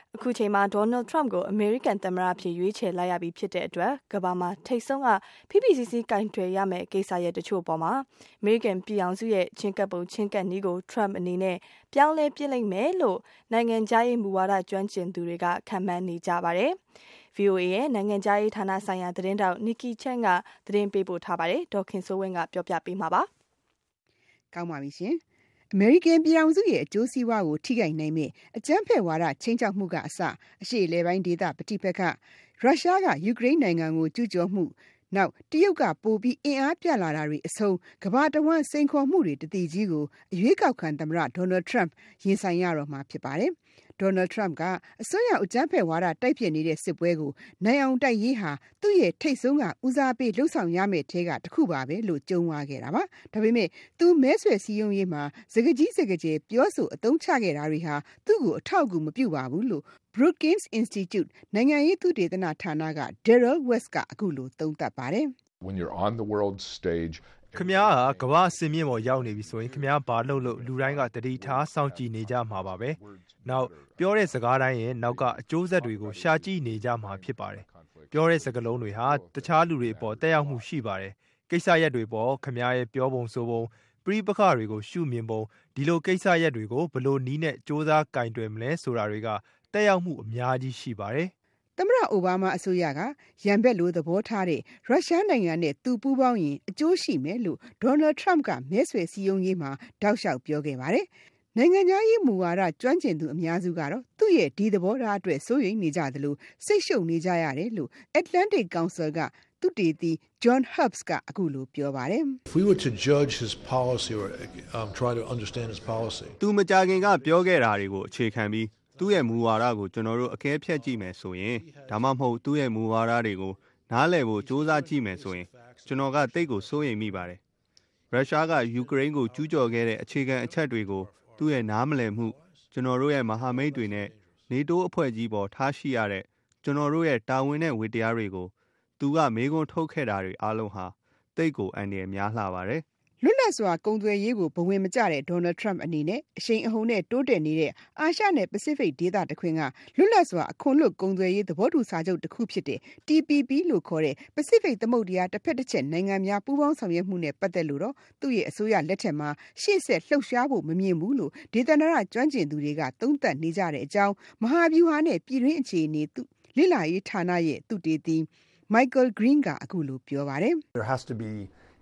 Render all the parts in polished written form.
အခုချိန်မှာ Donald Trump ကို American သမ္မတအဖြစ်ရွေးချယ်လိုက်ရပြီဖြစ်တဲ့အတွက် ကမ္ဘာမှာထိပ်ဆုံးကဖိဖိစီးစီးကိုင်တွယ်ရမယ့်ကိစ္စရပ်တချို့ပေါ်မှာ American ပြည်ထောင်စုရဲ့ချဉ်းကပ်ပုံချဉ်းကပ်နည်းကို Trump အနေနဲ့ပြောင်းလဲပစ်လိမ့်မယ်လို့နိုင်ငံခြားရေးမူဝါဒကျွမ်းကျင်သူတွေကခန့်မှန်းနေကြပါတယ်။ VOA ရဲ့နိုင်ငံခြားရေးဌာနဆိုင်ရာသတင်းတောက် Nikki Chen ကသတင်းပေးပို့ထားပါတယ်။ဒေါ်ခင်စိုးဝင်းကပြောပြပေးမှာပါ။ကောင်းပါပြီရှင်။ American ပြည်ထောင်စုရဲ့အကျိုးစီးပွားကိုထိခိုက်နိုင်မယ့်အကြမ်းဖက်ဝါဒချိန်ချောက်မှုကအစအရှေ့အလယ်ပိုင်းဒေသပဋိပက္ခရုရှားကယူကရိန်းနိုင်ငံကိုကျူးကျော်မှုနောက်တရုတ်ကပိုပြီးအင်အားပြလာတာတွေအဆုံးကမ္ဘာတဝန်းစိန်ခေါ်မှုတွေတည်ကြီးကိုအရွေးကောက်ခံသမ္မတ Donald Trump ရင်ဆိုင်ရတော့မှာဖြစ်ပါတယ်။ Donald Trump ကအစွန်းရောက်အကြမ်းဖက်ဝါဒတိုက်ဖြစ်နေတဲ့စစ်ပွဲကိုနိုင်အောင်တိုက်ရေးဟာသူ့ရဲ့ထိပ်ဆုံးကဦးစားပေးလှုပ်ဆောင်ရမယ့်ထဲကတစ်ခုပါပဲလို့ကြုံဝါခဲ့တာပါ။ဒါပေမဲ့သူမဲဆွယ်စည်းရုံးရေးမှာစကားကြီးစကားကျယ်ပြောဆိုအသုံးချခဲ့တာတွေဟာသူ့ကိုအထောက်အကူမပြုပါဘူးလို့ Brookings Institute နိုင်ငံရေးသုတေသနဌာနက Daryl West ကအခုလိုသုံးသပ်ပါတယ်။ When you're on the world stage ခင်ဗျားဟာကမ္ဘာအစင်မြင့်ပေါ်ရောက်နေပြီဆိုရင်ခင်ဗျားဘာလုပ်လို့လူတိုင်းကတတိထားစောင့်ကြည့်နေကြမှာပါပဲ။နောက်ပြောတဲ့စကားတိုင်းရဲ့နောက်ကအကျိုးဆက်တွေကိုရှာကြည့်နေကြမှာဖြစ်ပါတယ်။ပြောတဲ့စကားလုံးတွေဟာတခြားလူတွေအပေါ်တက်ရောက်မှုရှိပါတယ်။ကိစ္စရပ်တွေပေါ်ခင်ဗျားရဲ့ပြောပုံဆိုပုံပြိပခတွေကိုရှုမြင်ပုံဒီလိုကိစ္စရပ်တွေကိုဘလို့နီးနဲ့စ조사ကင်တွယ်မလဲဆိုတာတွေကတက်ရောက်မှုအများကြီးရှိပါတယ်။သမ္မတအိုဘားမားအစိုးရကရန်ဘက်လိုသဘောထားတဲ့ရုရှားနိုင်ငံနဲ့သူပူးပေါင်းရင်အကျိုးရှိမယ်လို့ Donald Trump ကမဲဆွယ်စည်းရုံးရေးမှာတောက်လျှောက်ပြောခဲ့ပါတယ်။နိုင်ငံခြားရေးမူဝါဒကျွမ်းကျင်သူအများစုကတော့သူ့ရဲ့ဒီသဘောထားအတွက်စိုးရိမ်နေကြသလိုစိတ်ရှုပ်နေကြရတယ်လို့ Atlantic Council ကသုတေသီ John Herbst ကအခုလိုပြောပါတယ်။ If we were to judge his policy or try to understand his policy သူမကြခင်ကပြောခဲ့တာတွေကိုအခြေခံပြီးသူ့ရဲ့မူဝါဒကိုကျွန်တော်တို့အကဲဖြတ်ကြည့်မယ်ဆိုရင်ဒါမှမဟုတ်သူ့ရဲ့မူဝါဒတွေကိုနားလည်ဖို့စ조사ကြည့်မယ်ဆိုရင်ကျွန်တော်ကတိတ်ကိုစိုးရိမ်မိပါတယ်။ရုရှားကယူကရိန်းကိုကျူးကျော်ခဲ့တဲ့အခြေခံအချက်တွေကိုသူ့ရဲ့နားမလည်မှုကျွန်တော်တို့ရဲ့မဟာမိတ်တွေနဲ့နေတိုးအဖွဲ့ကြီးပေါ်ထားရှိရတဲ့ကျွန်တော်တို့ရဲ့တာဝန်နဲ့ဝတ္တရားတွေကိုသူကမေးခွန်းထုတ်ခဲ့တာတွေအားလုံးဟာတိတ်ကိုအန္တရာယ်များလှပါတယ်။လွတ်လပ်စွာကုန်သွယ်ရေးကိုဘဝင်မကျတဲ့ Donald Trump အနေနဲ့အရှိန်အဟုန်နဲ့တိုးတက်နေတဲ့အာရှနဲ့ပစိဖိတ်ဒေသတခွင်ကလွတ်လပ်စွာအခွန်လွတ်ကုန်သွယ်ရေးသဘောတူစာချုပ်တစ်ခုဖြစ်တဲ့ TPP လို့ခေါ်တဲ့ပစိဖိတ်သမုဒ္ဒရာတစ်ဖက်တစ်ချက်နိုင်ငံများပူးပေါင်းဆောင်ရွက်မှုနဲ့ပတ်သက်လို့တော့သူ့ရဲ့အစိုးရလက်ထက်မှာရှေ့ဆက်လှုပ်ရှားဖို့မမြင်ဘူးလို့ဒေသနာရကျွမ်းကျင်သူတွေကသုံးသပ်နေကြတဲ့အကြောင်းမဟာဗျူဟာနဲ့ပြည်တွင်းအခြေအနေလေ့လာရေးဌာနရဲ့သုတေသီ Michael Green ကအခုလိုပြောပါတယ်။ There has to be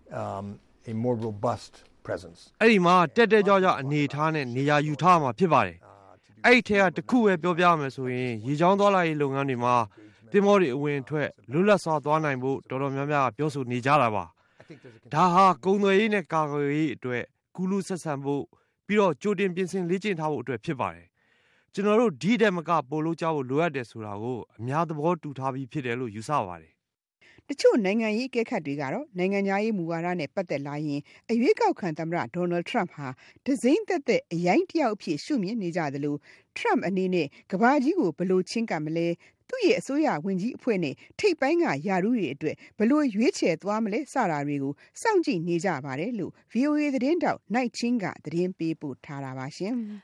a more robust presence အဲ့ဒီမှာတက်ကြွအနေထားနဲ့နေရာယူထားမှာဖြစ်ပါတယ်အဲ့ဒီထဲကတစ်ခုပဲပြောပြမယ်ဆိုရင်ရေချောင်းသွားလာရေးလုပ်ငန်းတွေမှာတင်မောတွေအဝင်ထွက်လွတ်လပ်စွာသွားနိုင်ဖို့တော်တော်များများပြောဆိုနေကြတာပါဒါဟာကုန်သွယ်ရေးနဲ့ကာကွယ်ရေးအတွက်ကူးလူဆက်ဆံဖို့ပြီးတော့ကြိုတင်ပြင်ဆင်လေ့ကျင့်ထားဖို့အတွက်ဖြစ်ပါတယ်ကျွန်တော်တို့ဒီတက်မကပို့လို့ကြဖို့လိုအပ်တယ်ဆိုတာကိုအများသဘောတူထားပြီးဖြစ်တယ်လို့ယူဆပါတယ်တချို့နိုင်ငံရေးအကဲခတ်တွေကတော့နိုင်ငံခြားရေးမူဝါဒနဲ့ပတ်သက်လာရင်အရွေးကောက်ခံသမ္မတ Donald Trump ဟာဒဇိမ့်သက်သက်အရိုင်းတယောက်အဖြစ်ရှုမြင်နေကြသလို Trump အနေနဲ့ကမ္ဘာကြီးကိုဘလို့ချင်းကပ်မလဲသူ့ရဲ့အစိုးရဝင်ကြီးအဖွဲ့နဲ့ထိပ်ပိုင်းကယာရုတွေအတွက်ဘလို့ရွေးချယ်သွားမလဲစတာတွေကိုစောင့်ကြည့်နေကြပါတယ်လို့ VOA သတင်းတောက် Night Chin ကသတင်းပေးပို့ထားတာပါရှင်။